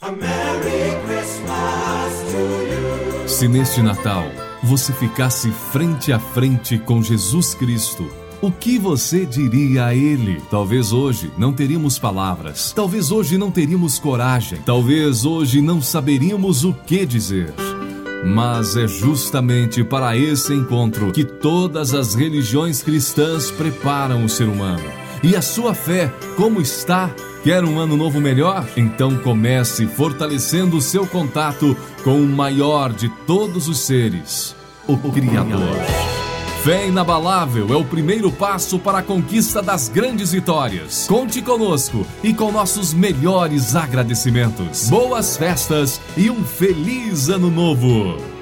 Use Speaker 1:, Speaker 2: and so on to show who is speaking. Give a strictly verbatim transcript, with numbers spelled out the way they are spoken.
Speaker 1: A Merry Christmas to you.
Speaker 2: Se neste Natal você ficasse frente a frente com Jesus Cristo, o que você diria a Ele? Talvez hoje não teríamos palavras, talvez hoje não teríamos coragem, talvez hoje não saberíamos o que dizer. Mas é justamente para esse encontro que todas as religiões cristãs preparam o ser humano. E a sua fé, como está? Quer um ano novo melhor? Então comece fortalecendo o seu contato com o maior de todos os seres, o Criador. Fé inabalável é o primeiro passo para a conquista das grandes vitórias. Conte conosco e com nossos melhores agradecimentos. Boas festas e um feliz ano novo!